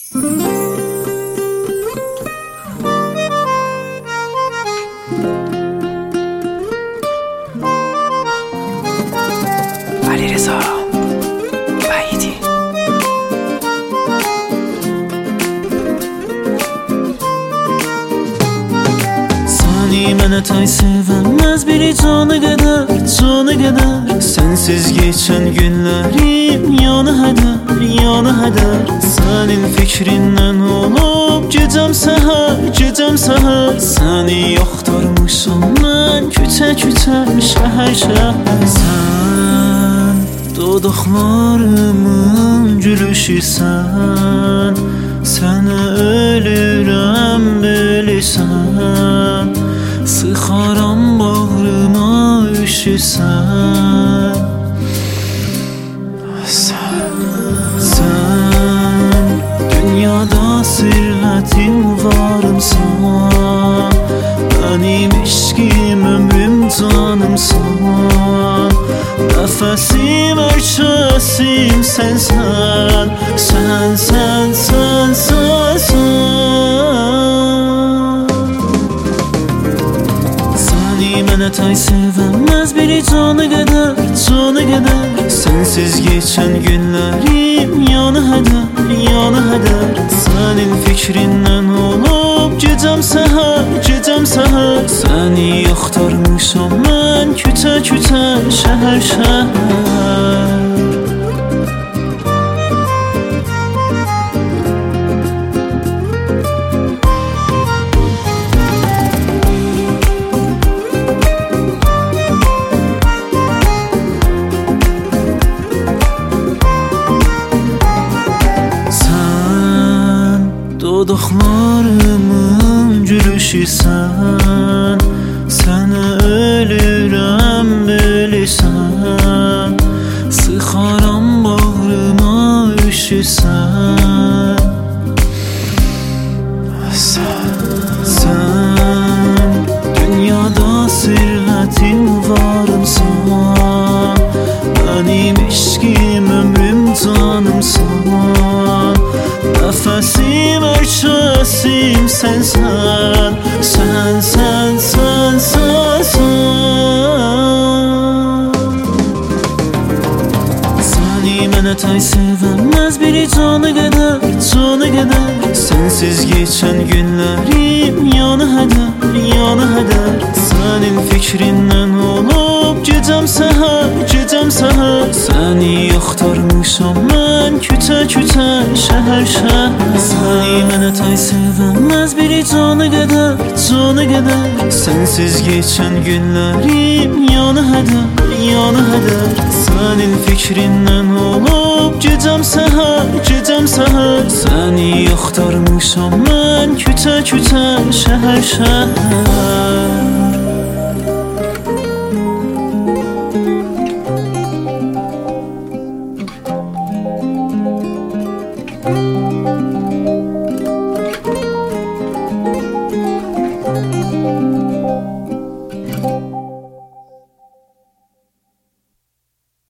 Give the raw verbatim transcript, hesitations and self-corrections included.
علیرضا وحیدی. Sani mənə tay sevənməz biri cana qədər, cana qədər. Sensiz geçen günlerim yana hədər, yana hədər. Sənin fikrindən olub gecəm səhər, gecəm səhər. Səni yoxdurmuşam mən küçə küçə, şəhər şəhər. Sən dodaqlarımın gülüşüsən, sənə ölürəm bilirsən. Sıxaram bağrıma üşüsən. Sən, sən dünyada sirlətim varımsan, mənim eşqim ömrüm canımsan. Nəfəsim ərşəsim sənsən, sən, sən, sən, sən, sən. Səni mənə tay sevənməz biri cana qədər, cana qədər. Sensiz geçen günlerim yana hədər, yana hədər. Sənin fikrindən olub gecəm səhər, gecəm səhər. Səni yoxdurmuşam mən küçə küçə, şəhər şəhər. Dodaqlarımın gülüşüsən, sənə ölürəm bilirsən. Sıxaram bağrıma üşüsən. Sən, sən dünyada sirlətim varımsan, mənim eşqim ömrüm canımsan. Nəfəsim ərşəsim sənsən, sən, sən, sən, sən, sən. Səni mənə tay sevənməz biri cana qədər, cana qədər. Sensiz geçen günlerim yana hədər, yana hədər. Sənin fikrindən olub gecəm səhər, gecəm səhər. Səni yoxdurmuşam mən küçə küçə, şəhər şəhər. Səni mənə tay sevənməz biri cana qədər, cana qədər. Sensiz geçen günlerim yana hədər, yana hədər. Sənin fikrindən olub gecəm səhər, gecəm səhər. Səni yoxdurmuşam mən küçə küçə, şəhər şəhər.